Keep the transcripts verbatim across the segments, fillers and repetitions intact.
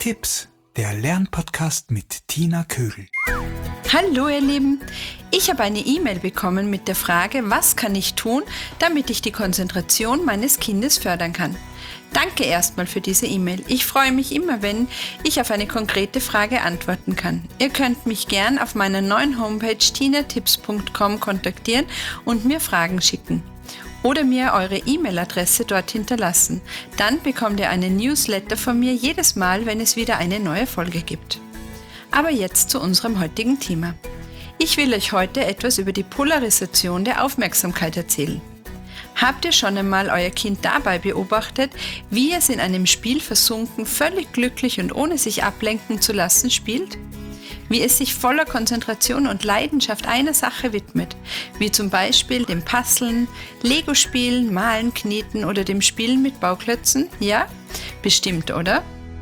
Tipps, der Lernpodcast mit Tina Kögel. Hallo ihr Lieben, ich habe eine E-Mail bekommen mit der Frage, was kann ich tun, damit ich die Konzentration meines Kindes fördern kann. Danke erstmal für diese E-Mail. Ich freue mich immer, wenn ich auf eine konkrete Frage antworten kann. Ihr könnt mich gern auf meiner neuen Homepage tina tipps punkt com kontaktieren und mir Fragen schicken. Oder mir eure E-Mail-Adresse dort hinterlassen. Dann bekommt ihr einen Newsletter von mir jedes Mal, wenn es wieder eine neue Folge gibt. Aber jetzt zu unserem heutigen Thema. Ich will euch heute etwas über die Polarisation der Aufmerksamkeit erzählen. Habt ihr schon einmal euer Kind dabei beobachtet, wie es in einem Spiel versunken, völlig glücklich und ohne sich ablenken zu lassen spielt? Wie es sich voller Konzentration und Leidenschaft einer Sache widmet, wie zum Beispiel dem Puzzeln, Lego-Spielen, Malen, Kneten oder dem Spielen mit Bauklötzen? Ja? Bestimmt, oder?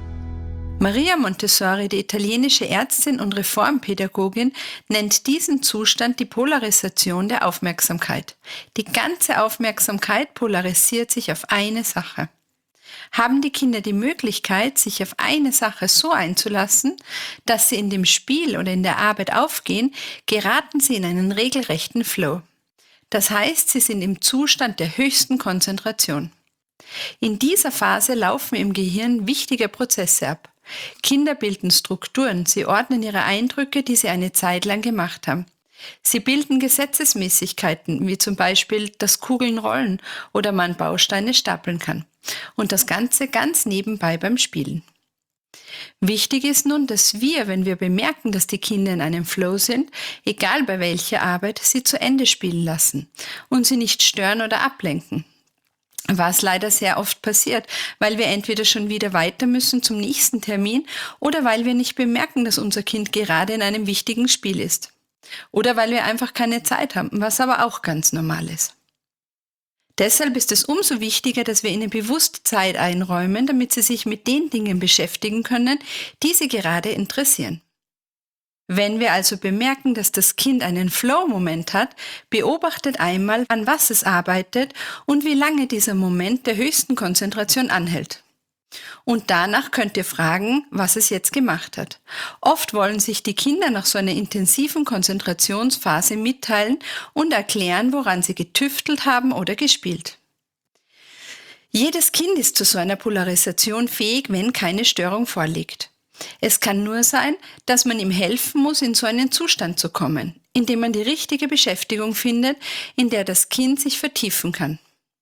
Maria Montessori, die italienische Ärztin und Reformpädagogin, nennt diesen Zustand die Polarisation der Aufmerksamkeit. Die ganze Aufmerksamkeit polarisiert sich auf eine Sache. Haben die Kinder die Möglichkeit, sich auf eine Sache so einzulassen, dass sie in dem Spiel oder in der Arbeit aufgehen, geraten sie in einen regelrechten Flow. Das heißt, sie sind im Zustand der höchsten Konzentration. In dieser Phase laufen im Gehirn wichtige Prozesse ab. Kinder bilden Strukturen, sie ordnen ihre Eindrücke, die sie eine Zeit lang gemacht haben. Sie bilden Gesetzesmäßigkeiten, wie zum Beispiel, dass Kugeln rollen oder man Bausteine stapeln kann. Und das Ganze ganz nebenbei beim Spielen. Wichtig ist nun, dass wir, wenn wir bemerken, dass die Kinder in einem Flow sind, egal bei welcher Arbeit, sie zu Ende spielen lassen und sie nicht stören oder ablenken. Was leider sehr oft passiert, weil wir entweder schon wieder weiter müssen zum nächsten Termin oder weil wir nicht bemerken, dass unser Kind gerade in einem wichtigen Spiel ist. Oder weil wir einfach keine Zeit haben, was aber auch ganz normal ist. Deshalb ist es umso wichtiger, dass wir ihnen bewusst Zeit einräumen, damit sie sich mit den Dingen beschäftigen können, die sie gerade interessieren. Wenn wir also bemerken, dass das Kind einen Flow-Moment hat, beobachtet einmal, an was es arbeitet und wie lange dieser Moment der höchsten Konzentration anhält. Und danach könnt ihr fragen, was es jetzt gemacht hat. Oft wollen sich die Kinder nach so einer intensiven Konzentrationsphase mitteilen und erklären, woran sie getüftelt haben oder gespielt. Jedes Kind ist zu so einer Polarisation fähig, wenn keine Störung vorliegt. Es kann nur sein, dass man ihm helfen muss, in so einen Zustand zu kommen, indem man die richtige Beschäftigung findet, in der das Kind sich vertiefen kann.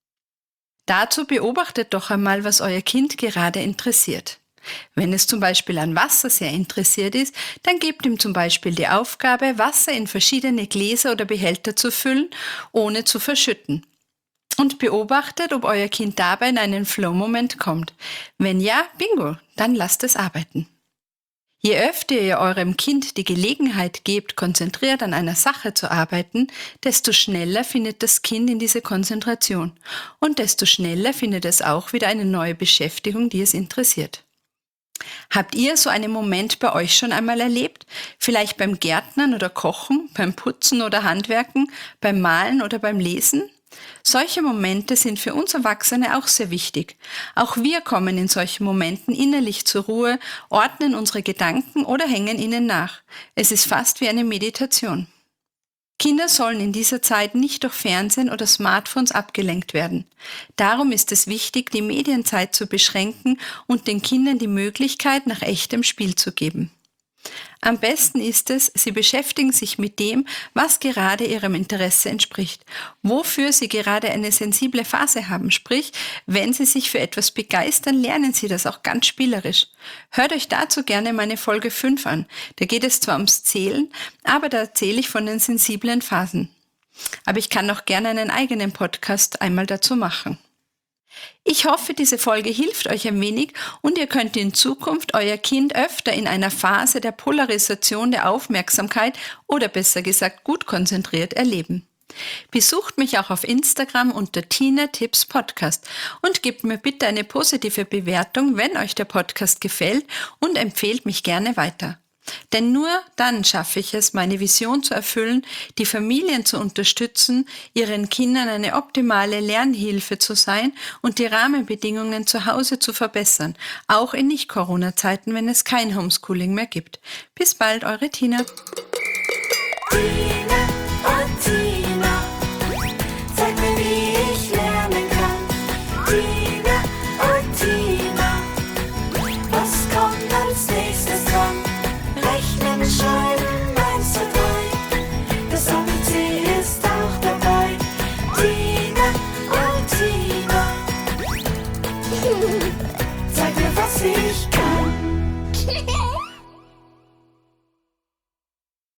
Dazu beobachtet doch einmal, was euer Kind gerade interessiert. Wenn es zum Beispiel an Wasser sehr interessiert ist, dann gebt ihm zum Beispiel die Aufgabe, Wasser in verschiedene Gläser oder Behälter zu füllen, ohne zu verschütten. Und beobachtet, ob euer Kind dabei in einen Flow-Moment kommt. Wenn ja, bingo, dann lasst es arbeiten. Je öfter ihr eurem Kind die Gelegenheit gebt, konzentriert an einer Sache zu arbeiten, desto schneller findet das Kind in diese Konzentration und desto schneller findet es auch wieder eine neue Beschäftigung, die es interessiert. Habt ihr so einen Moment bei euch schon einmal erlebt? Vielleicht beim Gärtnern oder Kochen, beim Putzen oder Handwerken, beim Malen oder beim Lesen? Solche Momente sind für uns Erwachsene auch sehr wichtig. Auch wir kommen in solchen Momenten innerlich zur Ruhe, ordnen unsere Gedanken oder hängen ihnen nach. Es ist fast wie eine Meditation. Kinder sollen in dieser Zeit nicht durch Fernsehen oder Smartphones abgelenkt werden. Darum ist es wichtig, die Medienzeit zu beschränken und den Kindern die Möglichkeit, nach echtem Spiel zu geben. Am besten ist es, sie beschäftigen sich mit dem, was gerade ihrem Interesse entspricht, wofür sie gerade eine sensible Phase haben, sprich, wenn sie sich für etwas begeistern, lernen sie das auch ganz spielerisch. Hört euch dazu gerne meine Folge fünf an, da geht es zwar ums Zählen, aber da erzähle ich von den sensiblen Phasen. Aber ich kann auch gerne einen eigenen Podcast einmal dazu machen. Ich hoffe, diese Folge hilft euch ein wenig und ihr könnt in Zukunft euer Kind öfter in einer Phase der Polarisation der Aufmerksamkeit oder besser gesagt gut konzentriert erleben. Besucht mich auch auf Instagram unter Tina Tipps Podcast und gebt mir bitte eine positive Bewertung, wenn euch der Podcast gefällt und empfehlt mich gerne weiter. Denn nur dann schaffe ich es, meine Vision zu erfüllen, die Familien zu unterstützen, ihren Kindern eine optimale Lernhilfe zu sein und die Rahmenbedingungen zu Hause zu verbessern, auch in Nicht-Corona-Zeiten, wenn es kein Homeschooling mehr gibt. Bis bald, eure Tina. Tina und Tina, zeig mir, wie ich lernen kann. Tina und Tina, was kommt als nächstes dran? Rechnen, schreiben.